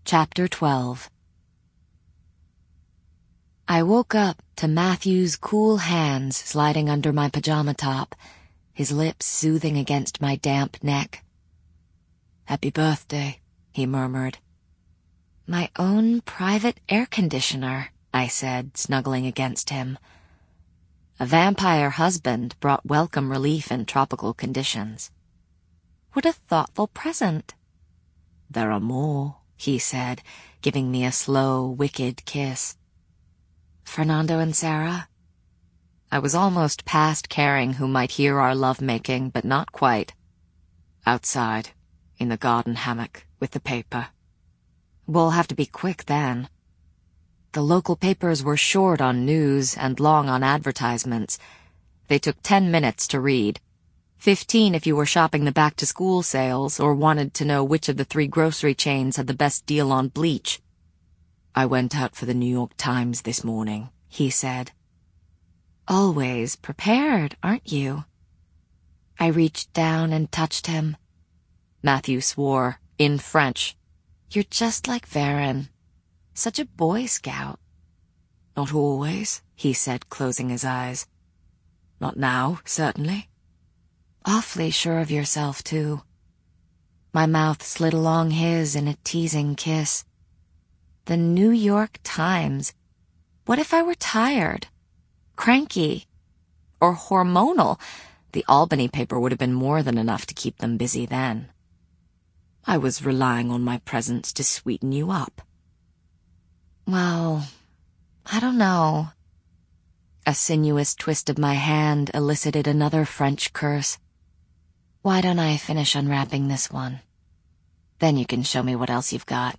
Chapter 12. I woke up to Matthew's cool hands sliding under my pajama top, his lips soothing against my damp neck. "Happy birthday," he murmured. "My own private air conditioner," I said, snuggling against him. A vampire husband brought welcome relief in tropical conditions. What a thoughtful present. "There are more," he said, giving me a slow, wicked kiss. "Fernando and Sarah?" I was almost past caring who might hear our lovemaking, but not quite. "Outside, in the garden hammock, with the paper." "We'll have to be quick then." The local papers were short on news and long on advertisements. They took 10 minutes to read. 15 if you were shopping the back-to-school sales or wanted to know which of the 3 grocery chains had the best deal on bleach. "I went out for the New York Times this morning," he said. "Always prepared, aren't you?" I reached down and touched him. Matthew swore, in French. "You're just like Varen. Such a Boy Scout." "Not always," he said, closing his eyes. "Not now, certainly." "Awfully sure of yourself, too." My mouth slid along his in a teasing kiss. The New York Times. What if I were tired? Cranky? Or hormonal? The Albany paper would have been more than enough to keep them busy then. "I was relying on my presence to sweeten you up." "Well, I don't know." A sinuous twist of my hand elicited another French curse. "Why don't I finish unwrapping this one? Then you can show me what else you've got."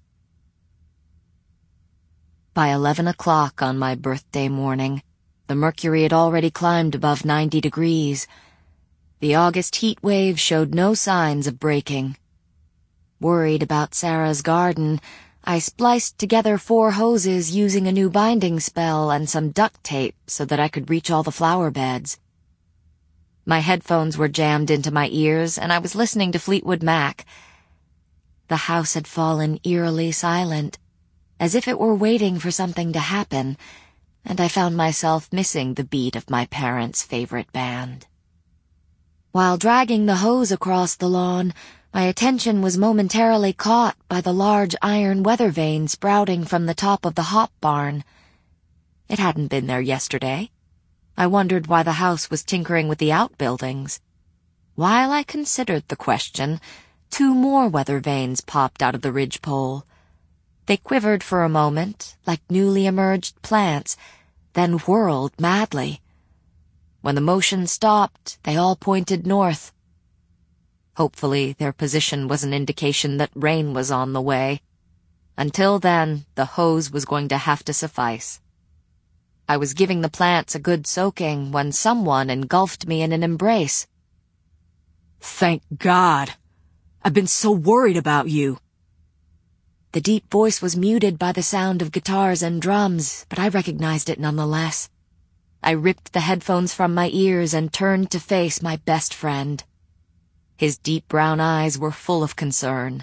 By 11 o'clock on my birthday morning, the mercury had already climbed above 90 degrees. The August heat wave showed no signs of breaking. Worried about Sarah's garden, I spliced together 4 hoses using a new binding spell and some duct tape so that I could reach all the flower beds. My headphones were jammed into my ears, and I was listening to Fleetwood Mac. The house had fallen eerily silent, as if it were waiting for something to happen, and I found myself missing the beat of my parents' favorite band. While dragging the hose across the lawn, my attention was momentarily caught by the large iron weather vane sprouting from the top of the hop barn. It hadn't been there yesterday. I wondered why the house was tinkering with the outbuildings. While I considered the question, 2 more weather vanes popped out of the ridgepole. They quivered for a moment, like newly emerged plants, then whirled madly. When the motion stopped, they all pointed north. Hopefully, their position was an indication that rain was on the way. Until then, the hose was going to have to suffice. I was giving the plants a good soaking when someone engulfed me in an embrace. "Thank God! I've been so worried about you." The deep voice was muted by the sound of guitars and drums, but I recognized it nonetheless. I ripped the headphones from my ears and turned to face my best friend. His deep brown eyes were full of concern.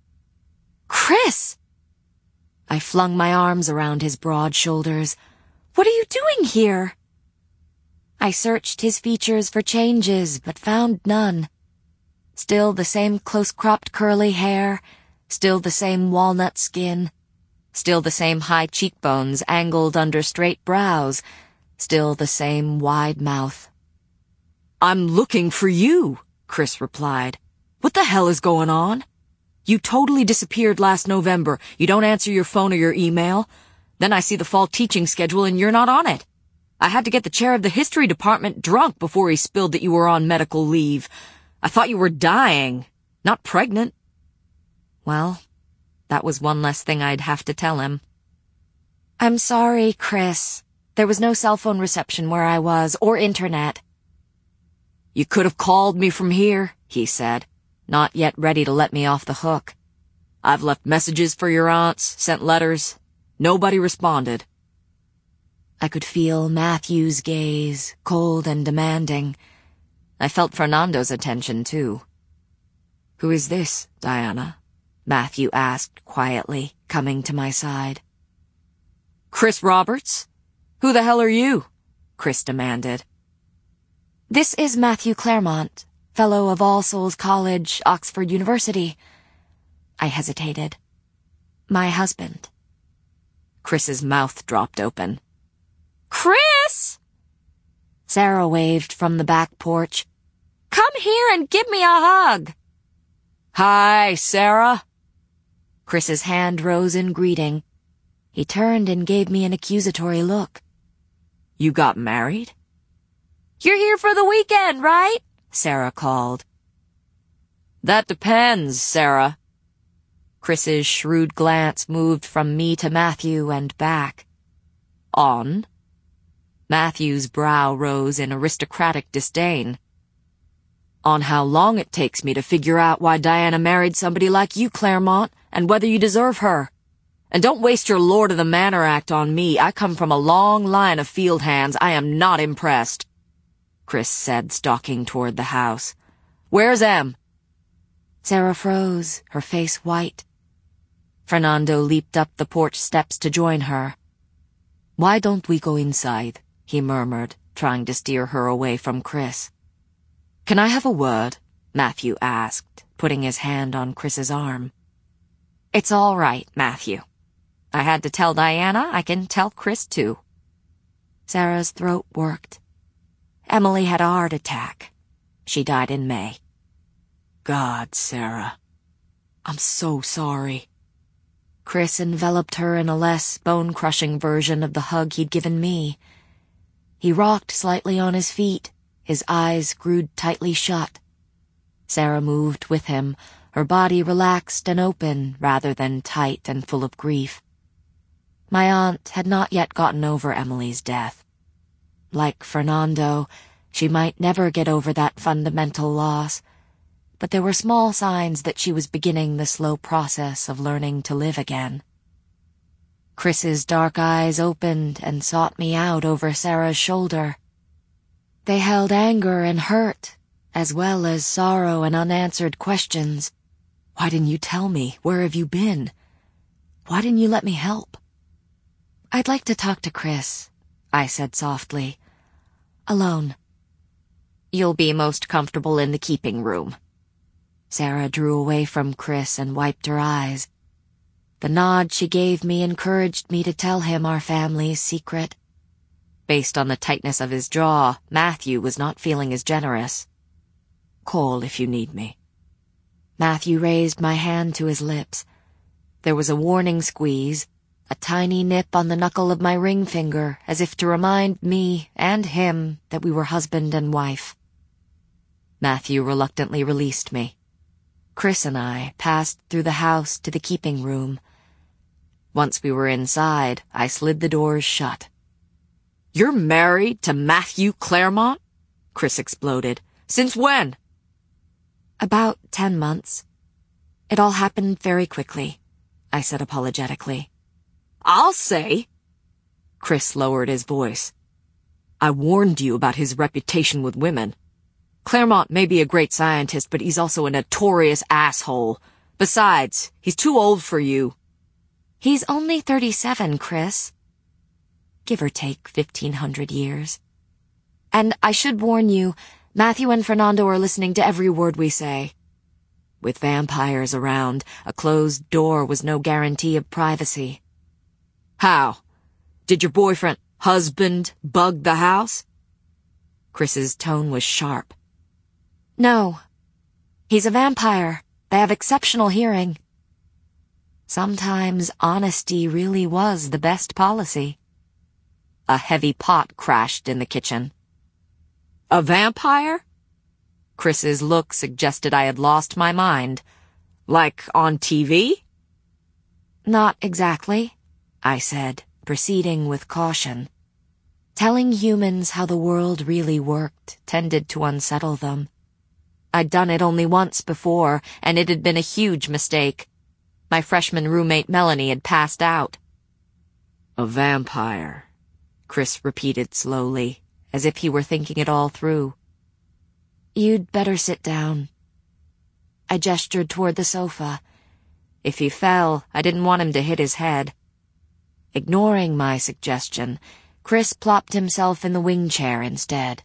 "Chris!" I flung my arms around his broad shoulders. "What are you doing here?" I searched his features for changes, but found none. Still the same close-cropped curly hair, still the same walnut skin, still the same high cheekbones angled under straight brows, still the same wide mouth. "I'm looking for you," Chris replied. "What the hell is going on? You totally disappeared last November. You don't answer your phone or your email. Then I see the fall teaching schedule and you're not on it. I had to get the chair of the history department drunk before he spilled that you were on medical leave. I thought you were dying, not pregnant." Well, that was one less thing I'd have to tell him. "I'm sorry, Chris. There was no cell phone reception where I was, or internet." "You could have called me from here," he said, not yet ready to let me off the hook. "I've left messages for your aunts, sent letters. Nobody responded." I could feel Matthew's gaze, cold and demanding. I felt Fernando's attention, too. "Who is this, Diana?" Matthew asked quietly, coming to my side. "Chris Roberts? Who the hell are you?" Chris demanded. "This is Matthew Claremont, Fellow of All Souls College, Oxford University." I hesitated. "My husband." Chris's mouth dropped open. "Chris!" Sarah waved from the back porch. "Come here and give me a hug." "Hi, Sarah." Chris's hand rose in greeting. He turned and gave me an accusatory look. "You got married?" "You're here for the weekend, right?" Sarah called. "That depends, Sarah." Chris's shrewd glance moved from me to Matthew and back. "On?" Matthew's brow rose in aristocratic disdain. "On how long it takes me to figure out why Diana married somebody like you, Claremont, and whether you deserve her. And don't waste your Lord of the Manor act on me. I come from a long line of field hands. I am not impressed," Chris said, stalking toward the house. "Where's Em?" Sarah froze, her face white. Fernando leaped up the porch steps to join her. "Why don't we go inside?" he murmured, trying to steer her away from Chris. "Can I have a word?" Matthew asked, putting his hand on Chris's arm. "It's all right, Matthew. I had to tell Diana, I can tell Chris too." Sarah's throat worked. "Emily had a heart attack. She died in May." "God, Sarah. I'm so sorry." Chris enveloped her in a less bone-crushing version of the hug he'd given me. He rocked slightly on his feet, his eyes screwed tightly shut. Sarah moved with him, her body relaxed and open rather than tight and full of grief. My aunt had not yet gotten over Emily's death. Like Fernando, she might never get over that fundamental loss, but there were small signs that she was beginning the slow process of learning to live again. Chris's dark eyes opened and sought me out over Sarah's shoulder. They held anger and hurt, as well as sorrow and unanswered questions. "Why didn't you tell me? Where have you been? Why didn't you let me help?" "I'd like to talk to Chris," I said softly. "Alone." "You'll be most comfortable in the keeping room." Sarah drew away from Chris and wiped her eyes. The nod she gave me encouraged me to tell him our family's secret. Based on the tightness of his jaw, Matthew was not feeling as generous. "Call if you need me." Matthew raised my hand to his lips. There was a warning squeeze, a tiny nip on the knuckle of my ring finger, as if to remind me and him that we were husband and wife. Matthew reluctantly released me. Chris and I passed through the house to the keeping room. Once we were inside, I slid the doors shut. "You're married to Matthew Claremont?" Chris exploded. "Since when?" "About 10 months. It all happened very quickly," I said apologetically. "I'll say," Chris lowered his voice, "I warned you about his reputation with women. Claremont may be a great scientist, but he's also a notorious asshole. Besides, he's too old for you." "He's only 37, Chris. Give or take 1,500 years. And I should warn you, Matthew and Fernando are listening to every word we say." With vampires around, a closed door was no guarantee of privacy. "How? Did your husband, bug the house?" Chris's tone was sharp. "No. He's a vampire. They have exceptional hearing." Sometimes honesty really was the best policy. A heavy pot crashed in the kitchen. "A vampire?" Chris's look suggested I had lost my mind. "Like on TV?" "Not exactly," I said, proceeding with caution. Telling humans how the world really worked tended to unsettle them. I'd done it only once before, and it had been a huge mistake. My freshman roommate Melanie had passed out. "A vampire," Chris repeated slowly, as if he were thinking it all through. "You'd better sit down." I gestured toward the sofa. If he fell, I didn't want him to hit his head. Ignoring my suggestion, Chris plopped himself in the wing chair instead.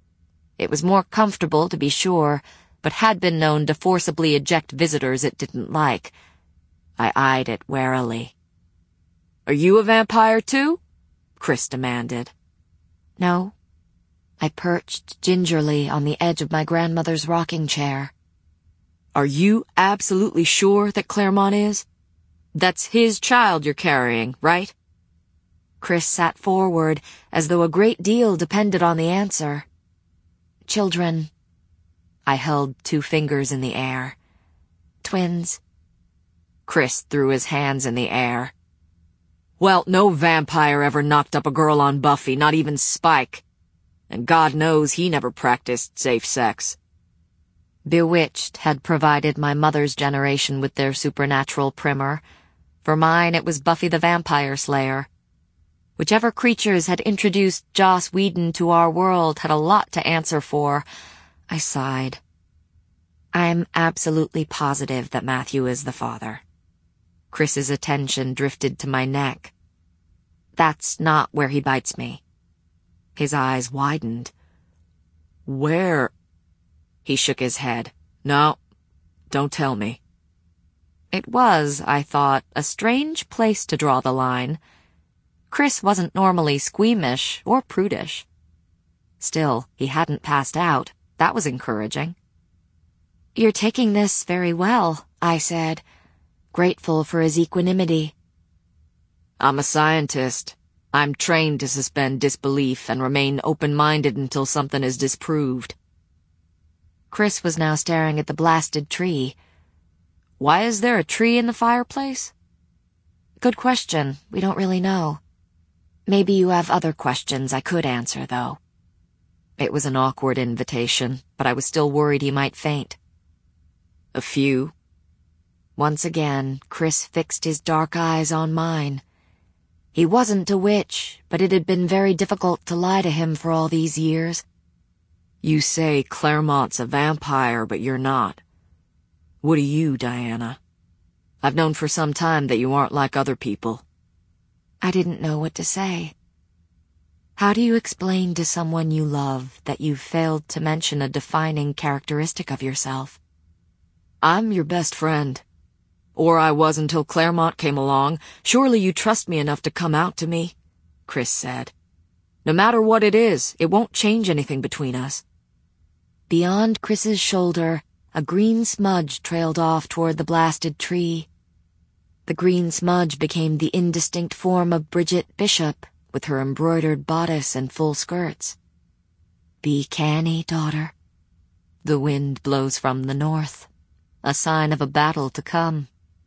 It was more comfortable, to be sure, but had been known to forcibly eject visitors it didn't like. I eyed it warily. "Are you a vampire too?" Chris demanded. No. I perched gingerly on the edge of my grandmother's rocking chair. "Are you absolutely sure that Claremont is? That's his child you're carrying, right?" Chris sat forward, as though a great deal depended on the answer. "Children." I held 2 fingers in the air. "Twins." Chris threw his hands in the air. "Well, no vampire ever knocked up a girl on Buffy, not even Spike. And God knows he never practiced safe sex." Bewitched had provided my mother's generation with their supernatural primer. For mine it was Buffy the Vampire Slayer. Whichever creatures had introduced Joss Whedon to our world had a lot to answer for. I sighed. I'm absolutely positive that Matthew is the father. Chris's attention drifted to my neck. That's not where he bites me. His eyes widened. "Where?" He shook his head. "No, don't tell me." It was, I thought, a strange place to draw the line. Chris wasn't normally squeamish or prudish. Still, he hadn't passed out. That was encouraging. "You're taking this very well," I said, grateful for his equanimity. "I'm a scientist. I'm trained to suspend disbelief and remain open-minded until something is disproved." Chris was now staring at the blasted tree. "Why is there a tree in the fireplace?" "Good question. We don't really know. Maybe you have other questions I could answer, though." It was an awkward invitation, but I was still worried he might faint. "A few." Once again, Chris fixed his dark eyes on mine. He wasn't a witch, but it had been very difficult to lie to him for all these years. "You say Claremont's a vampire, but you're not. What are you, Diana? I've known for some time that you aren't like other people." I didn't know what to say. How do you explain to someone you love that you've failed to mention a defining characteristic of yourself? "I'm your best friend. Or I was until Claremont came along. Surely you trust me enough to come out to me," Chris said. "No matter what it is, it won't change anything between us." Beyond Chris's shoulder, a green smudge trailed off toward the blasted tree. The green smudge became the indistinct form of Bridget Bishop, with her embroidered bodice and full skirts. "Be canny, daughter. The wind blows from the north, a sign of a battle to come.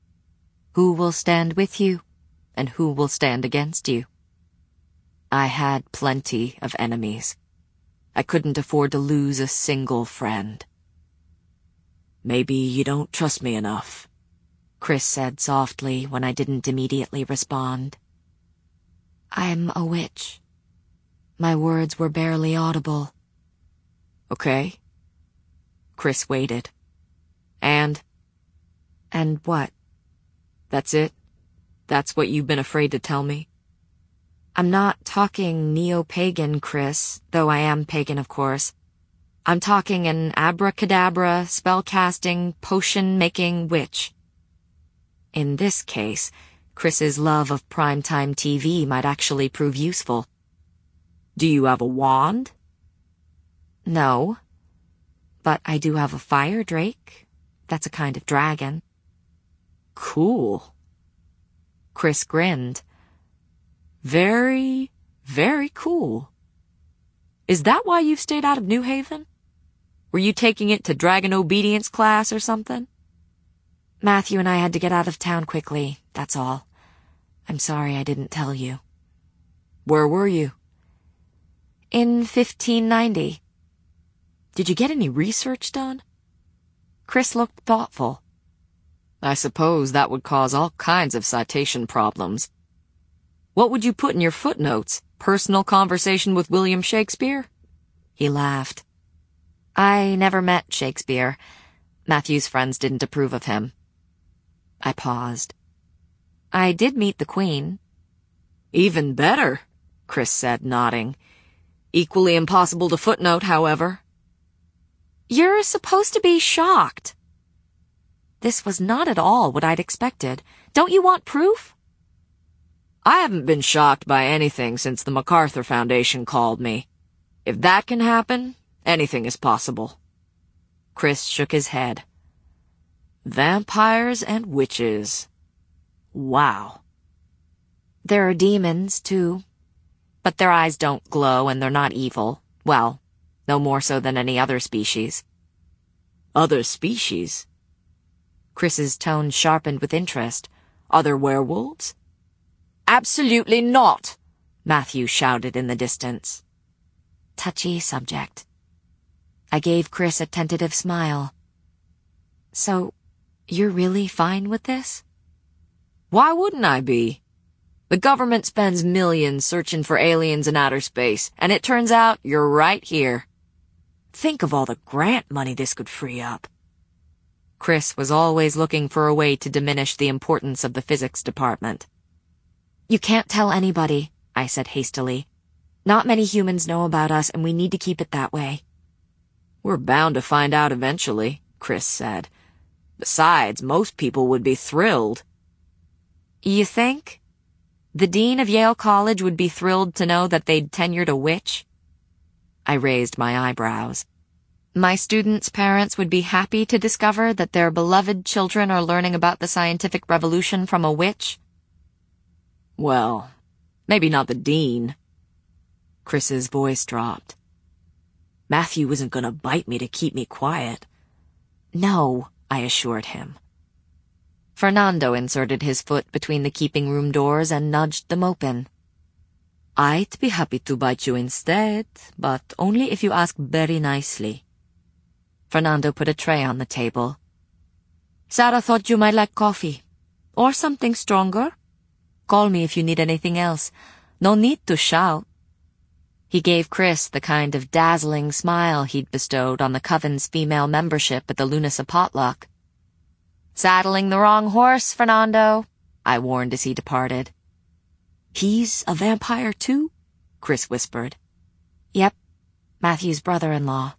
Who will stand with you, and who will stand against you?" I had plenty of enemies. I couldn't afford to lose a single friend. "Maybe you don't trust me enough," Chris said softly when I didn't immediately respond. "I'm a witch." My words were barely audible. "Okay." Chris waited. And what? That's it? That's what you've been afraid to tell me?" "I'm not talking neo-pagan, Chris, though I am pagan, of course. I'm talking an abracadabra, spell-casting, potion-making witch. In this case, Chris's love of primetime TV might actually prove useful." "Do you have a wand?" "No. But I do have a fire drake. That's a kind of dragon." "Cool." Chris grinned. "Very, very cool. Is that why you've stayed out of New Haven? Were you taking it to dragon obedience class or something?" "Matthew and I had to get out of town quickly, that's all. I'm sorry I didn't tell you." "Where were you?" "In 1590. "Did you get any research done?" Chris looked thoughtful. "I suppose that would cause all kinds of citation problems. What would you put in your footnotes? Personal conversation with William Shakespeare?" He laughed. "I never met Shakespeare. Matthew's friends didn't approve of him." I paused. I did meet the Queen. Even better, Chris said, nodding. Equally impossible to footnote, however. You're supposed to be shocked. This was not at all what I'd expected. Don't you want proof? I haven't been shocked by anything since the MacArthur Foundation called me. If that can happen, anything is possible. Chris shook his head. Vampires and witches. Wow. There are demons, too. But their eyes don't glow and they're not evil. Well, no more so than any other species. Other species? Chris's tone sharpened with interest. Other werewolves? Absolutely not, Matthew shouted in the distance. Touchy subject. I gave Chris a tentative smile. So, you're really fine with this? Why wouldn't I be? The government spends millions searching for aliens in outer space, and it turns out you're right here. Think of all the grant money this could free up. Chris was always looking for a way to diminish the importance of the physics department. You can't tell anybody, I said hastily. Not many humans know about us, and we need to keep it that way. We're bound to find out eventually, Chris said. Besides, most people would be thrilled. You think? The dean of Yale College would be thrilled to know that they'd tenured a witch? I raised my eyebrows. My students' parents would be happy to discover that their beloved children are learning about the scientific revolution from a witch? Well, maybe not the dean. Chris's voice dropped. Matthew isn't going to bite me to keep me quiet. No, I assured him. Fernando inserted his foot between the keeping room doors and nudged them open. I'd be happy to bite you instead, but only if you ask very nicely. Fernando put a tray on the table. Sarah thought you might like coffee. Or something stronger. Call me if you need anything else. No need to shout. He gave Chris the kind of dazzling smile he'd bestowed on the Coven's female membership at the Lunasa potluck. Saddling the wrong horse, Fernando, I warned as he departed. He's a vampire too? Chris whispered. Yep, Matthew's brother-in-law.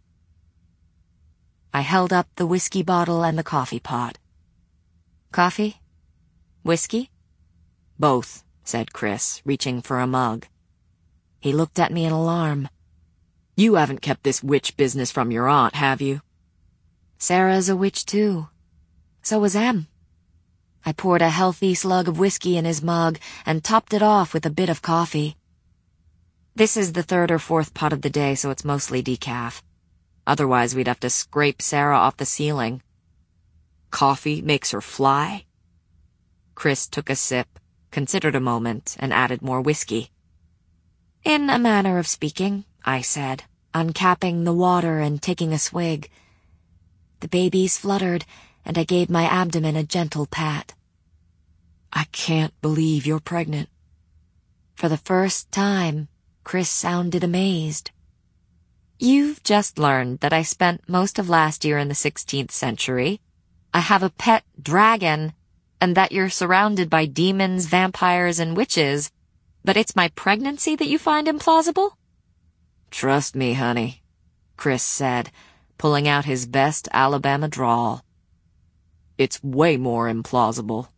I held up the whiskey bottle and the coffee pot. Coffee? Whiskey? Both, said Chris, reaching for a mug. He looked at me in alarm. You haven't kept this witch business from your aunt, have you? Sarah's a witch too. So was Em. I poured a healthy slug of whiskey in his mug and topped it off with a bit of coffee. This is the third or fourth pot of the day, so it's mostly decaf. Otherwise, we'd have to scrape Sarah off the ceiling. Coffee makes her fly? Chris took a sip, considered a moment, and added more whiskey. In a manner of speaking, I said, uncapping the water and taking a swig. The babies fluttered, and I gave my abdomen a gentle pat. I can't believe you're pregnant. For the first time, Chris sounded amazed. You've just learned that I spent most of last year in the 16th century. I have a pet dragon, and that you're surrounded by demons, vampires, and witches, but it's my pregnancy that you find implausible? Trust me, honey, Chris said, pulling out his best Alabama drawl. It's way more implausible.